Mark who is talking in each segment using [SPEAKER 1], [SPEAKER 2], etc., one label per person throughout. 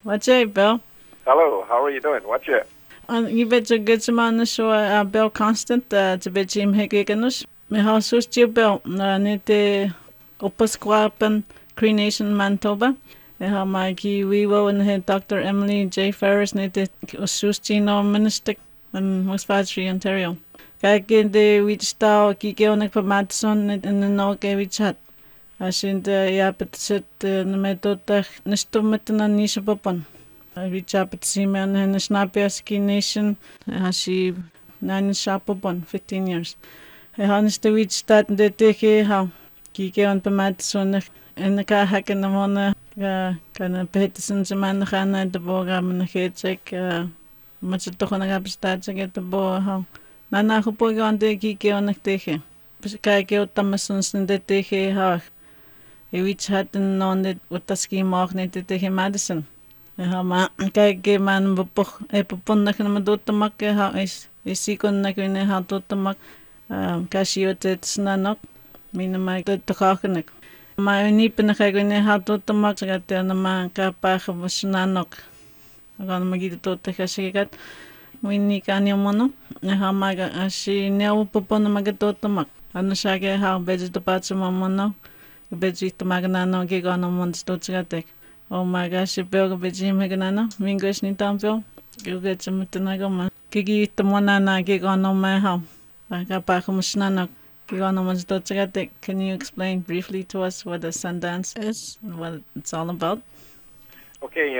[SPEAKER 1] What's up, Bill?
[SPEAKER 2] Hello, how are you doing? What's your
[SPEAKER 1] You bet you get some on the show, Bill Constant, to bet Jim Higgins. Me house was you, Bill. Nite Opasquapan, Cree Nation, Manitoba. Ha Maggie Weewo and Dr. Emily J. Ferris, Nite Sustino Minister in West Valley, Ontario. Kaya de wich tao kikeo nagpamadson in the no kaya chat. Asinte yapit sit na metotach nistumit na nisha papan. Richard Simeon and the Snapiaski Nation. She nine shopabon 15 years. Hans de wit staat de teke ha. Kike on pemat son en de ka hakken de mona kan Peterson se man gaan de boga men geetsek met ze toch een rap staat ze get de bo ha. Na gepoge on de kike on teke. Dus kijk je op Tamason de teke ha. Je wit had een non de wat dat ski mag niet de teke Madison. Ja, ma kay ke man bupok pupun na kana madotamak ke ha isikon na kene ha dotamak kasio te snanok mina ma te takakenek ma ni pena kay kene ha dotamak sa te na ma ka pa snanok agan magito to te kasikat winni kanyo mono ha ma asi ne pupun na magadotamak ano siya ke ha beji to patsa mono beji to magnano ke gano monsto tsgatek. Oh my gosh, Bill, Jim Higanana, Mingus Nitamville, you get some Tanagama. Kiki Tamonana, gig on no my home. I got back from Snana. Can you explain briefly to us what the Sundance is and what it's all about?
[SPEAKER 2] okay?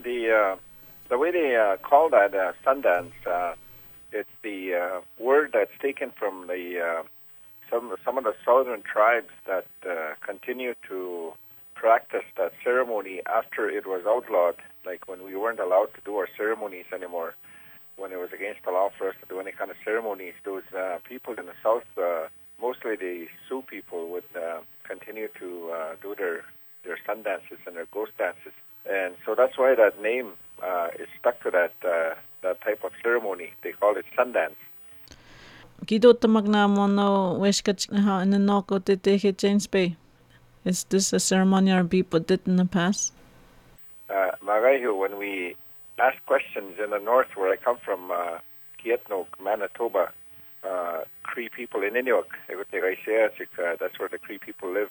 [SPEAKER 2] The way they call that Sundance, it's the word that's taken from the some of the southern tribes that continue to practice that ceremony after it was outlawed. Like when we weren't allowed to do our ceremonies anymore, when it was against the law for us to do any kind of ceremonies, those people in the south, mostly the Sioux people, would continue to do their sun dances and their ghost dances. And so that's why that name is stuck to that type of ceremony. They call it Sundance.
[SPEAKER 1] Kidota Magnamono Weshkach in the Noko Tete James Bay. Is this a ceremony our people did in the past?
[SPEAKER 2] Maraihu, when we ask questions in the north where I come from, Kietnok, Manitoba, Cree people in Inuk, that's where the Cree people live.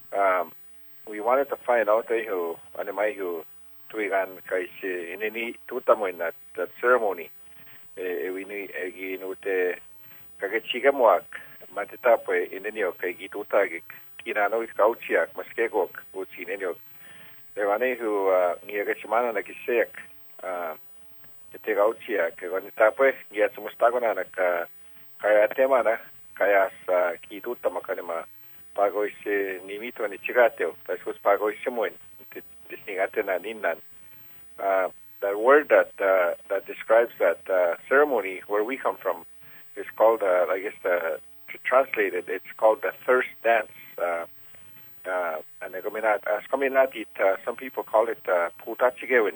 [SPEAKER 2] We wanted to find out animaihu tuigan kaisi inini tutamo in that ceremony. We ni nute kagachigamuak matitapo inini kay gitutagik kinano iskauchiak maskegok utsi inini. Who Niagachimana Nagisek, Tegauchia, Kegonitape, yet Mustagona, Kaya Temana, Kayas Kituta Makanima, Pagois Nimito and Chigateo, that was Pagois Simuin, Disningatena Ninan. The word that describes that ceremony where we come from is called, I guess, to translate it, it's called the thirst dance. And some people call it putachigewin,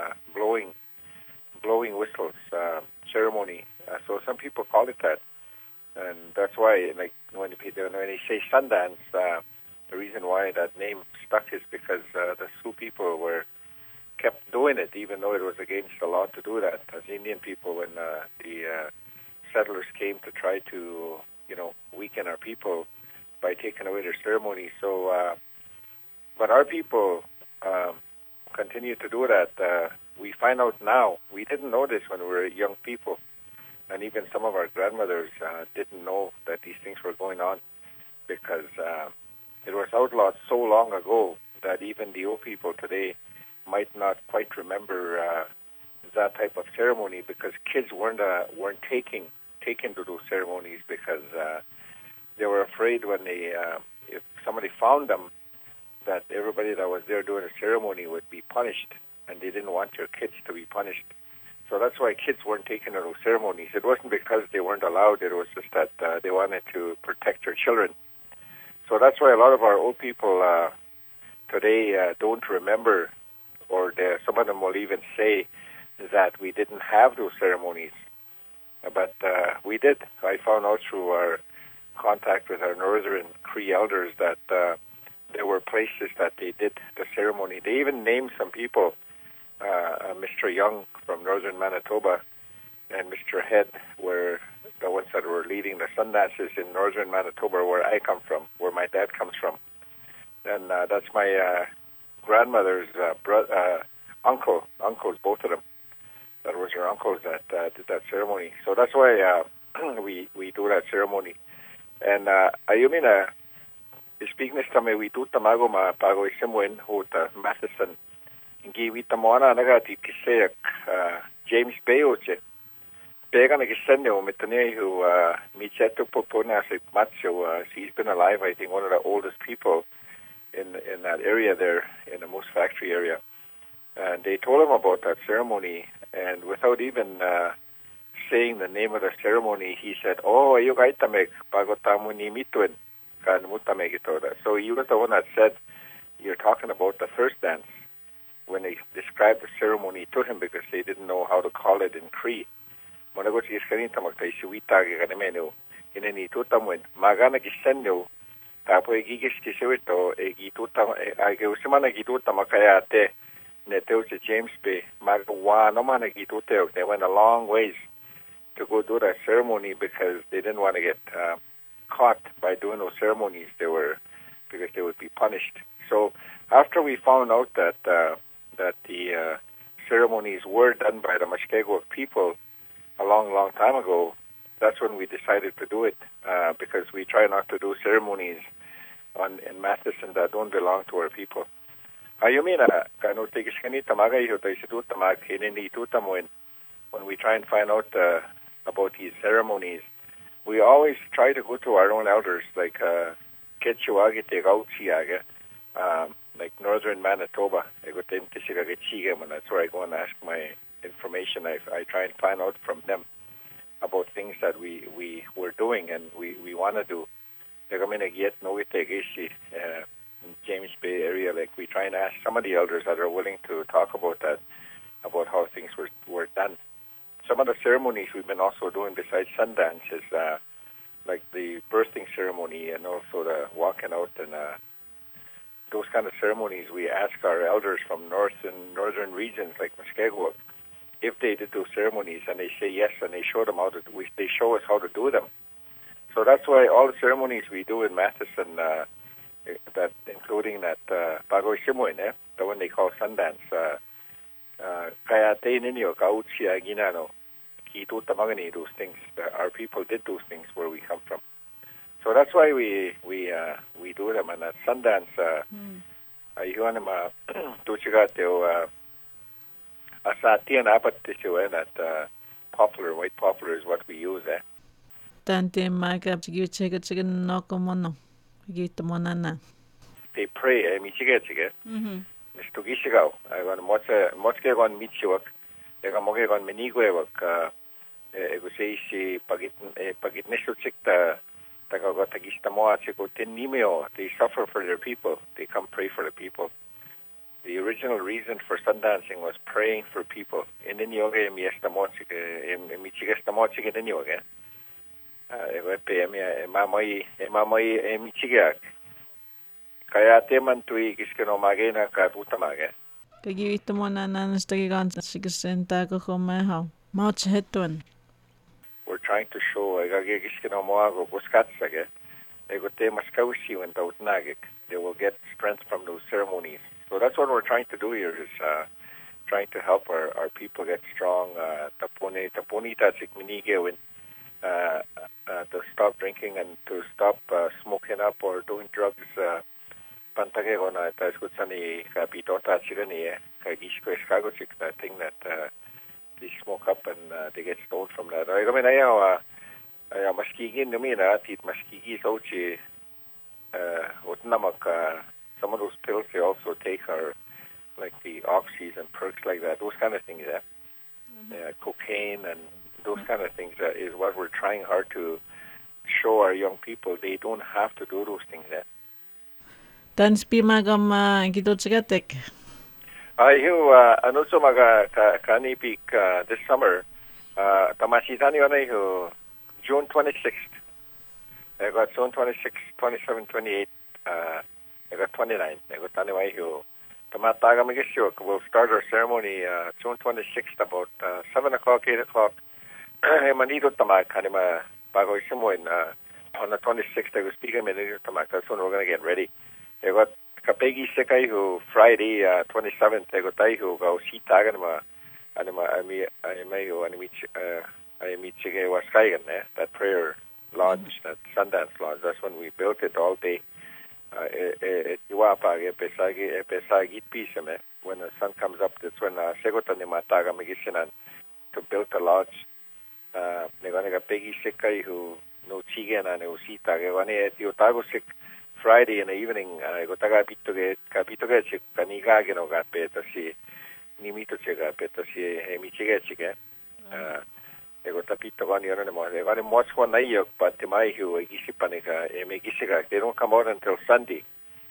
[SPEAKER 2] blowing whistles ceremony. So some people call it that, and that's why, like when they say Sundance, the reason why that name stuck is because the Sioux people kept doing it, even though it was against the law to do that. As Indian people, when the settlers came to try to, weaken our people by taking away their ceremony. So, but our people continue to do that. We find out now. We didn't know this when we were young people, and even some of our grandmothers didn't know that these things were going on because it was outlawed so long ago that even the old people today might not quite remember that type of ceremony because kids weren't taken to those ceremonies because they were afraid when if somebody found them, that everybody that was there doing a ceremony would be punished, and they didn't want their kids to be punished. So that's why kids weren't taken to those ceremonies. It wasn't because they weren't allowed. It was just that they wanted to protect their children. So that's why a lot of our old people today don't remember, or some of them will even say that we didn't have those ceremonies. But we did. I found out through our contact with our northern Cree elders that there were places that they did the ceremony. They even named some people Mr. Young from northern Manitoba and Mr. Head were the ones that were leading the Sundances in northern Manitoba, where I come from, where my dad comes from. And that's my grandmother's uncles, both of them. That was her uncles that did that ceremony. So that's why we do that ceremony. And ayumina speaking to me, we do tamago ma pago isimuin hota Matheson. Ingi we tamoana naga di kiseyak James Bay oche. Bega na kisende mitane who micheto popona se macho. He's been alive, I think, one of the oldest people in that area there, in the Moose Factory area. And they told him about that ceremony, and without even saying the name of the ceremony, he said, "Oh, you gaitameg bagotamu ni mituin kan mutameg itoda." So he was the one that said, "You're talking about the first dance." When they described the ceremony to him, because they didn't know how to call it in Cree. Monago si iskanita magtaisuita ganemeno ineni tutamuin magana kisendo tapo egigis kisewito egituta ageusimana gituta makayate neteuche James Bay magwa no mana gitute. They went a long ways to go do that ceremony because they didn't want to get caught by doing those ceremonies. Because they would be punished. So after we found out that the ceremonies were done by the Mushkegowuk people a long time ago, that's when we decided to do it, because we try not to do ceremonies in Matheson that don't belong to our people. When we try and find out about these ceremonies, we always try to go to our own elders, like like northern Manitoba. That's where I go and ask my information. I try and find out from them about things that we were doing and we want to do. In James Bay area, like we try and ask some of the elders that are willing to talk about that, about how things were done. Some of the ceremonies we've been also doing besides Sundance is like the birthing ceremony and also the walking out and those kind of ceremonies. We ask our elders from northern regions like Mushkegowuk if they did those ceremonies, and they say yes, and they show them they show us how to do them. So that's why all the ceremonies we do in Matheson, that including that Bagoy Simuin, the one they call Sundance, kaya te ninyo kauchi ginano kito tamagani, those things. Our people did those things where we come from. So that's why we do them. And at Sundance, ayuan ma tuchigateo asati and apatisyo that poplar, white poplar is what we use.
[SPEAKER 1] Tante maga chicken noko mono. Gitamonana.
[SPEAKER 2] They pray, michige. Mr. Gishigo, I want Motskegon Michiwak, they got Mogegon Meniguewak, Egusi Pagit Nishukta, Tagagotagistamo, Chico Tinimio, they suffer for their people, they come pray for the people. The original reason for Sundancing was praying for people. In Yoga, Miestamochik, Michigastamochik in Yoga. Mamai, Michigak. Kaya teman tui kiskeno magena ka putamage.
[SPEAKER 1] Kagito mo na nanastagigan sigasenta ko kumahaw. Mauchehetun.
[SPEAKER 2] We're trying to show agage kiskeno moago buskatsage. Egote maskausi when tautnagik. They will get strength from those ceremonies. So that's what we're trying to do here, is trying to help our people get strong. Taponi tatsik minigewin. To stop drinking and to stop smoking up or doing drugs. Pantage gona ta skutsani ka pitota chigani ka gishko eskago chik, that thing that they smoke up and they get stoned from that. I mean aya maskigin numina tit maskigi sochi utnamak some of those pills they also take are like the oxys and perks like that, those kind of things, cocaine and those kind of things is what we're trying hard to show our young people. They don't have to do those things.
[SPEAKER 1] Dans pimagam gitotsigatek.
[SPEAKER 2] Anuso maga kanipik this summer. Tamasitani wana June 26th. I got June 26, 27, 28. I got 29. I got taniwai We'll start our ceremony June 26th about 7 o'clock, 8 o'clock. Manito tamak kanima bago isimoin on the 26th I was speaking manito tamak. That's when we're going to get ready. I got kapegi sekai who Friday 27th I got tai who go see taganima anima I meet chige was kaigan that prayer lodge, that Sundance lodge. That's when we built it all day. When the sun comes up, that's when Segota Megisinan to build the lodge. Negonega Peggy Sikai who no chigen and Usita. Yotago sick Friday in the evening, Gotaga Capitoga Chik, Kanigagino got better see Nimito Chiga, better see Emichiga Chiga. Ego tapito gani ano mo. Gani watch one nayok, but timay hu igisipanika emigisiga. They don't come out until Sunday.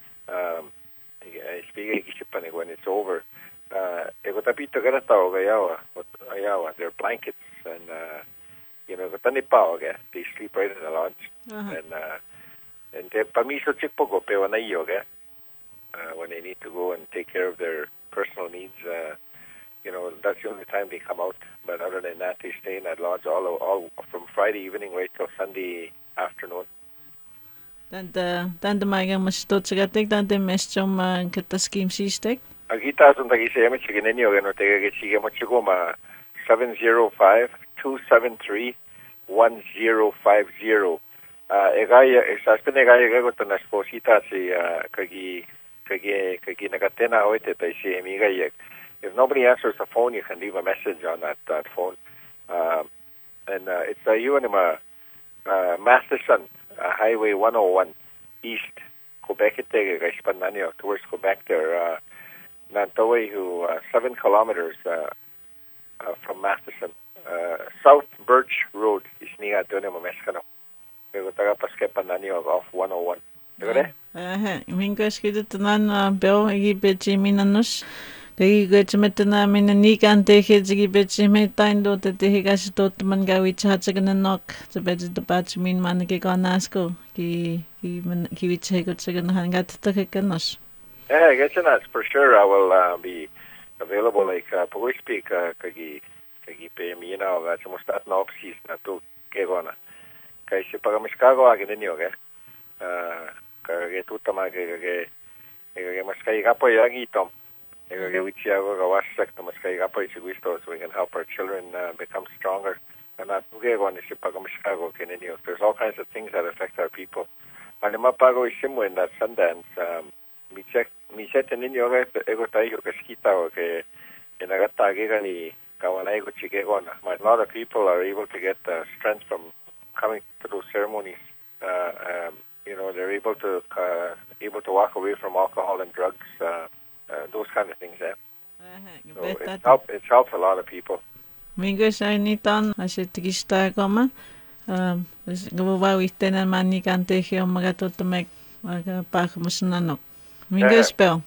[SPEAKER 2] Speak igisipanik when it's over. Ego tapito gana tao ayawa. Their blankets and gatanipa they sleep right in the lodge. And they pamiso chikpogo pe wanayok when they need to go and take care of their personal needs. That's the only time they come out. But other than that, they stay in that lodge all from Friday evening right till Sunday afternoon.
[SPEAKER 1] Dan de maiga mastotsaгаtik dan de mestom kataskim sistek.
[SPEAKER 2] Agita sun tagise emichiginenyo gano tege chige mochigoma 705-273-1050. Egaya exaspene egaya gagoto na sposita si kagi nagatena oite taisi emigaya. If nobody answers the phone, you can leave a message on that phone. It's Uanima Matheson, Highway 101 East, Quebec, towards Quebec there. Nantoe, 7 kilometers from Matheson. South Birch Road is near Dunema Mescano. We go to Paskepananio off 101.
[SPEAKER 1] Mingas Kidutanan, Bill, Gibijiminanus. They get to Metana Minanik and take it to give it to me time to the Higash to Mangawi Chatsagan and knock the bed the batch mean Manaki on Nasco. He take it second hand got to take a nose.
[SPEAKER 2] Yeah, I guess that's for sure. I will be available like police speak Kagi pay me, that's almost that no season to Kegona. Kaisi Pagamiskago again in yoga. Kagetutamaga Maskai Gapo Yagitom. So we can help our children become stronger. And there's all kinds of things that affect our people. And in that Sundance, a lot of people are able to get strength from coming to those ceremonies. They're able to walk away from alcohol and drugs. Those kind of things, So it's helped a lot of people.
[SPEAKER 1] Mingus I need on I said to gista goma. Go with ten and money can take here magato to make a pack musnano. Mingus Bell.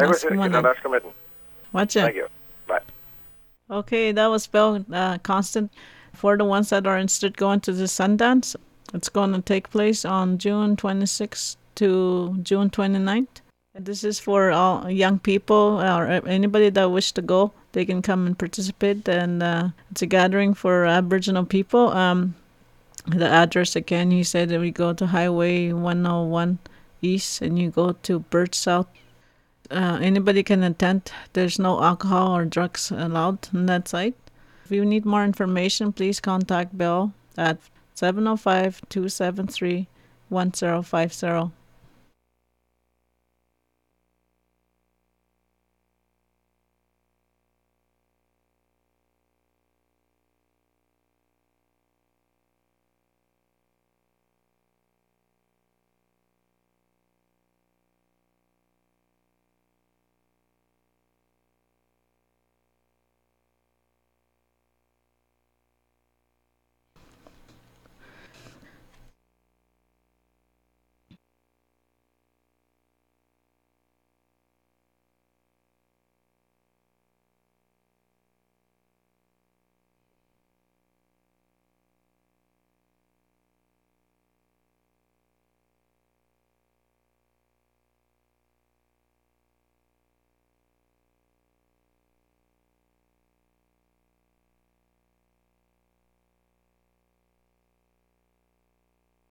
[SPEAKER 1] Watch it.
[SPEAKER 2] Thank you. Bye.
[SPEAKER 1] Okay, that was Bell Constant. For the ones that are interested going to the Sundance, it's going to take place on June 26th to June 29th. This is for all young people or anybody that wish to go. They can come and participate, and it's a gathering for Aboriginal people. The address again, he said that we go to Highway 101 East, and you go to Birch South. Anybody can attend. There's no alcohol or drugs allowed on that site. If you need more information, please contact Bill at 705-273-1050.